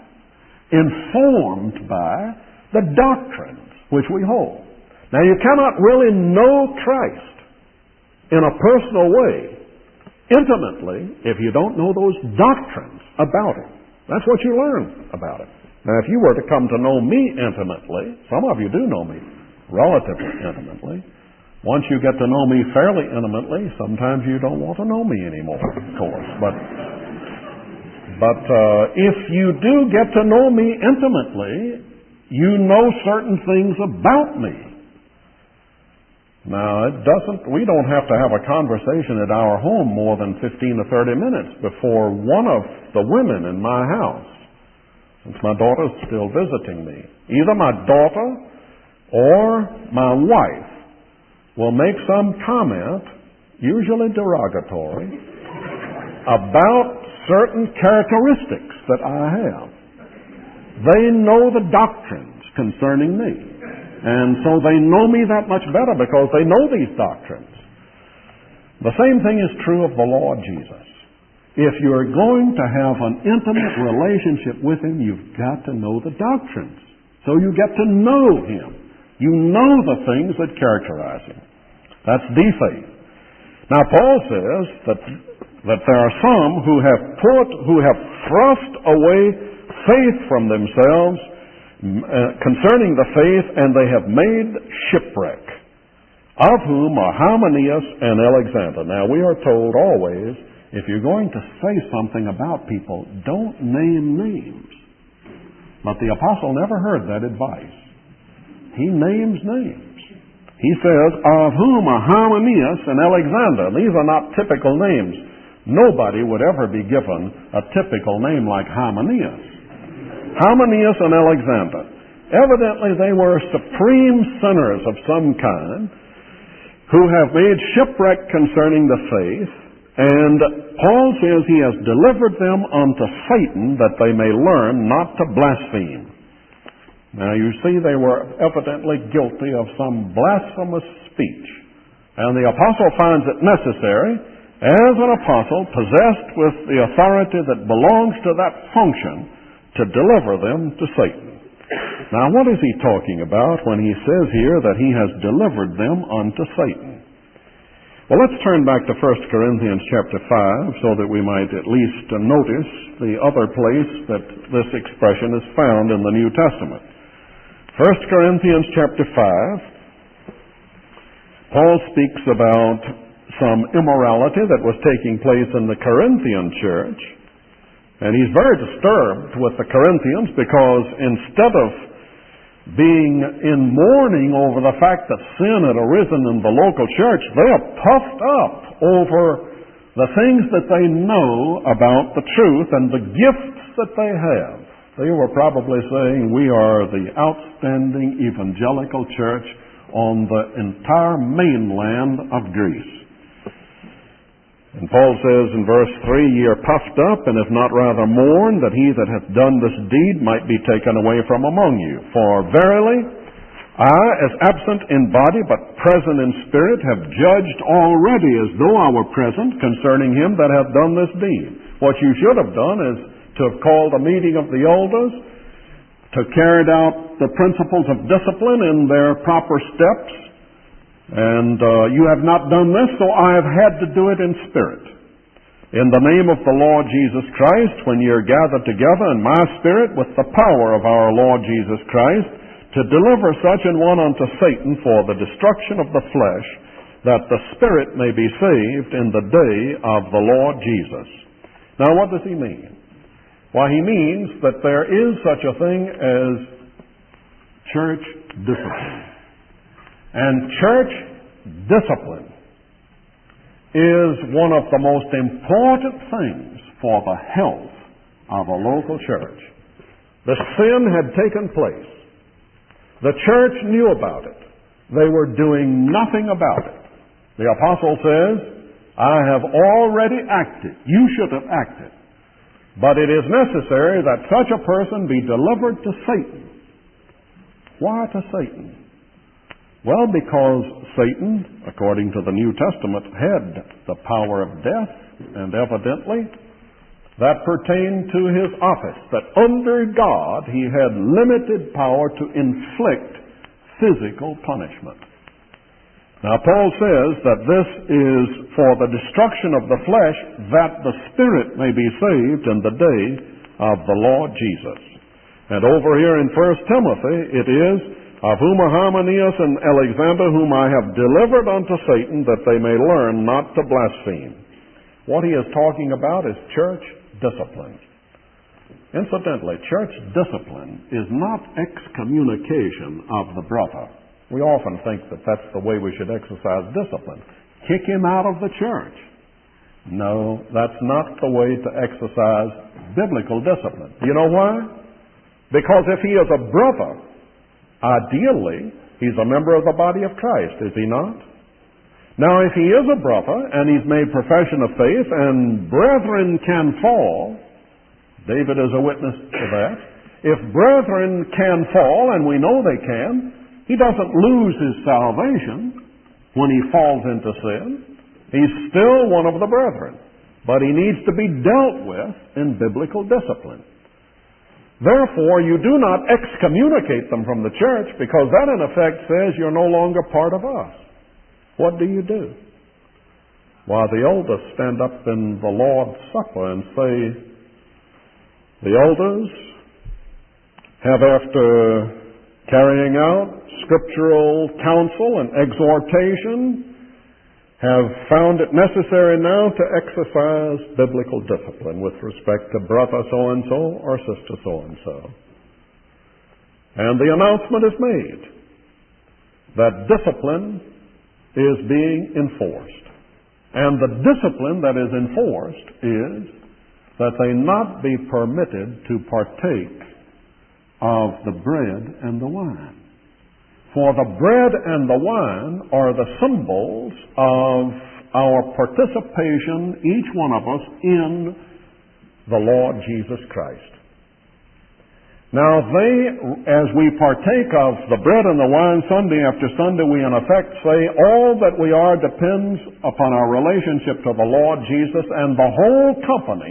the doctrines which we hold. Now you cannot really know Christ in a personal way, intimately, if you don't know those doctrines about Him. That's what you learn about Him. Now if you were to come to know me intimately, some of you do know me relatively intimately. Once you get to know me fairly intimately, sometimes you don't want to know me anymore, of course. But if you do get to know me intimately, you know certain things about me. Now, we don't have to have a conversation at our home more than 15 or 30 minutes before one of the women in my house, since my daughter's still visiting me, either my daughter or my wife, will make some comment, usually derogatory, about certain characteristics that I have. They know the doctrines concerning me. And so they know me that much better because they know these doctrines. The same thing is true of the Lord Jesus. If you're going to have an intimate relationship with Him, you've got to know the doctrines. So you get to know Him. You know the things that characterize Him. That's the faith. Now Paul says that there are some who have thrust away faith from themselves concerning the faith, and they have made shipwreck, of whom are Hymenaeus and Alexander. Now we are told always, if you're going to say something about people, don't name names. But the apostle never heard that advice. He names names. He says, of whom are Hymenaeus and Alexander. These are not typical names. Nobody would ever be given a typical name like Hymenaeus. Hymenaeus and Alexander. Evidently they were supreme sinners of some kind who have made shipwreck concerning the faith, and Paul says he has delivered them unto Satan that they may learn not to blaspheme. Now you see, they were evidently guilty of some blasphemous speech. And the apostle finds it necessary, as an apostle possessed with the authority that belongs to that function, to deliver them to Satan. Now what is he talking about when he says here that he has delivered them unto Satan? Well, let's turn back to 1 Corinthians chapter 5 so that we might at least notice the other place that this expression is found in the New Testament. 1 Corinthians chapter 5, Paul speaks about some immorality that was taking place in the Corinthian church, and he's very disturbed with the Corinthians because instead of being in mourning over the fact that sin had arisen in the local church, they are puffed up over the things that they know about the truth and the gifts that they have. They were probably saying, we are the outstanding evangelical church on the entire mainland of Greece. And Paul says in verse 3, ye are puffed up, and if not rather mourned, that he that hath done this deed might be taken away from among you. For verily, I, as absent in body, but present in spirit, have judged already as though I were present concerning him that hath done this deed. What you should have done is to have called a meeting of the elders, to carry out the principles of discipline in their proper steps, and you have not done this, so I have had to do it in spirit. In the name of the Lord Jesus Christ, when ye are gathered together in my spirit with the power of our Lord Jesus Christ, to deliver such an one unto Satan for the destruction of the flesh, that the spirit may be saved in the day of the Lord Jesus. Now, what does he mean? Why, he means that there is such a thing as church discipline. And church discipline is one of the most important things for the health of a local church. The sin had taken place. The church knew about it. They were doing nothing about it. The apostle says, I have already acted. You should have acted. But it is necessary that such a person be delivered to Satan. Why to Satan? Well, because Satan, according to the New Testament, had the power of death, and evidently that pertained to his office, that under God he had limited power to inflict physical punishment. Now, Paul says that this is for the destruction of the flesh, that the spirit may be saved in the day of the Lord Jesus. And over here in 1 Timothy, it is, of whom are Hymenaeus and Alexander, whom I have delivered unto Satan, that they may learn not to blaspheme. What he is talking about is church discipline. Incidentally, church discipline is not excommunication of the brother. We often think that that's the way we should exercise discipline. Kick him out of the church. No, that's not the way to exercise biblical discipline. You know why? Because if he is a brother, ideally, he's a member of the body of Christ, is he not? Now, if he is a brother and he's made profession of faith and brethren can fall, David is a witness to that. If brethren can fall, and we know they can, he doesn't lose his salvation when he falls into sin. He's still one of the brethren, but he needs to be dealt with in biblical discipline. Therefore, you do not excommunicate them from the church, because that in effect says you're no longer part of us. What do you do? Why, the elders stand up in the Lord's Supper and say, the elders have, after carrying out scriptural counsel and exhortation, have found it necessary now to exercise biblical discipline with respect to brother so-and-so or sister so-and-so. And the announcement is made that discipline is being enforced. And the discipline that is enforced is that they not be permitted to partake of the bread and the wine. For the bread and the wine are the symbols of our participation, each one of us, in the Lord Jesus Christ. Now, as we partake of the bread and the wine Sunday after Sunday, we in effect say all that we are depends upon our relationship to the Lord Jesus, and the whole company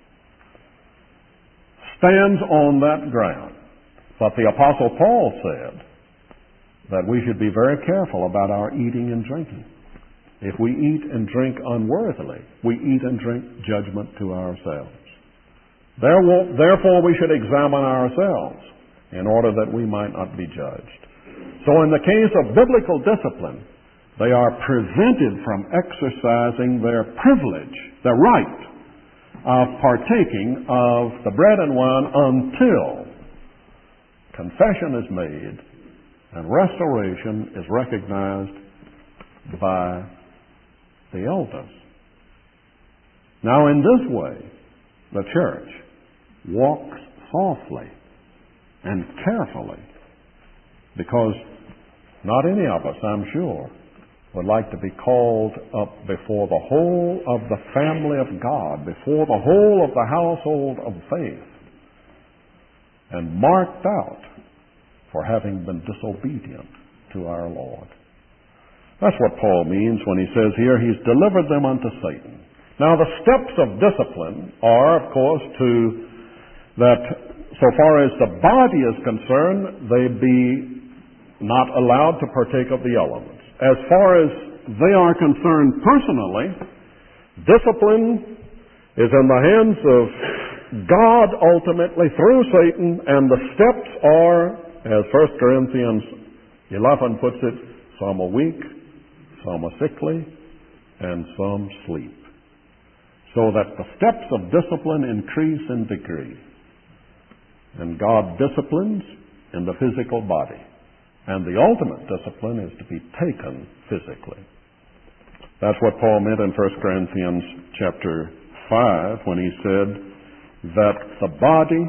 stands on that ground. But the Apostle Paul said that we should be very careful about our eating and drinking. If we eat and drink unworthily, we eat and drink judgment to ourselves. Therefore, we should examine ourselves in order that we might not be judged. So in the case of biblical discipline, they are prevented from exercising their privilege, their right of partaking of the bread and wine until confession is made and restoration is recognized by the elders. Now, in this way, the church walks softly and carefully, because not any of us, I'm sure, would like to be called up before the whole of the family of God, before the whole of the household of faith, and marked out for having been disobedient to our Lord. That's what Paul means when he says here, he's delivered them unto Satan. Now, the steps of discipline are, of course, that so far as the body is concerned, they be not allowed to partake of the elements. As far as they are concerned personally, discipline is in the hands of God ultimately through Satan, and the steps are, as 1 Corinthians 11 puts it, some are weak, some are sickly, and some sleep. So that the steps of discipline increase in degree. And God disciplines in the physical body. And the ultimate discipline is to be taken physically. That's what Paul meant in 1 Corinthians chapter 5 when he said that the body,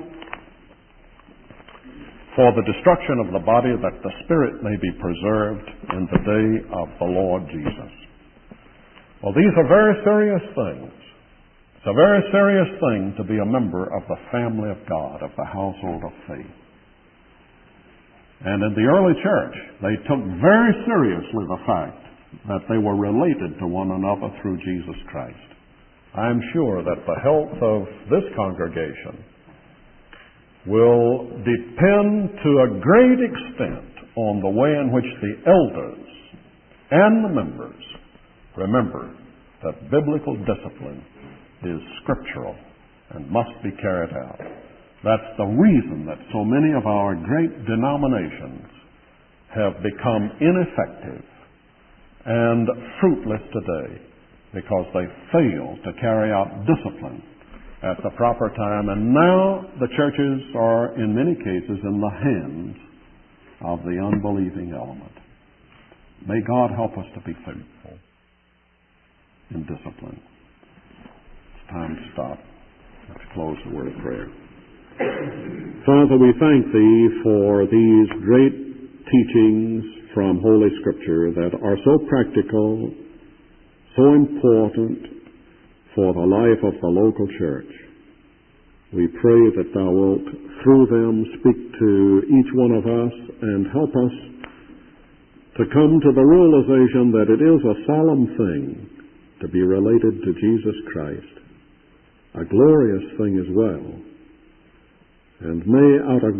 for the destruction of the body, that the spirit may be preserved in the day of the Lord Jesus. Well, these are very serious things. It's a very serious thing to be a member of the family of God, of the household of faith. And in the early church, they took very seriously the fact that they were related to one another through Jesus Christ. I'm sure that the health of this congregation will depend to a great extent on the way in which the elders and the members remember that biblical discipline is scriptural and must be carried out. That's the reason that so many of our great denominations have become ineffective and fruitless today because they fail to carry out discipline at the proper time. And now the churches are, in many cases, in the hands of the unbelieving element. May God help us to be faithful in discipline. Time to stop. Let's close the word of prayer. Father, we thank Thee for these great teachings from Holy Scripture that are so practical, so important for the life of the local church. We pray that Thou wilt, through them, speak to each one of us and help us to come to the realization that it is a solemn thing to be related to Jesus Christ. A glorious thing as well. And may out of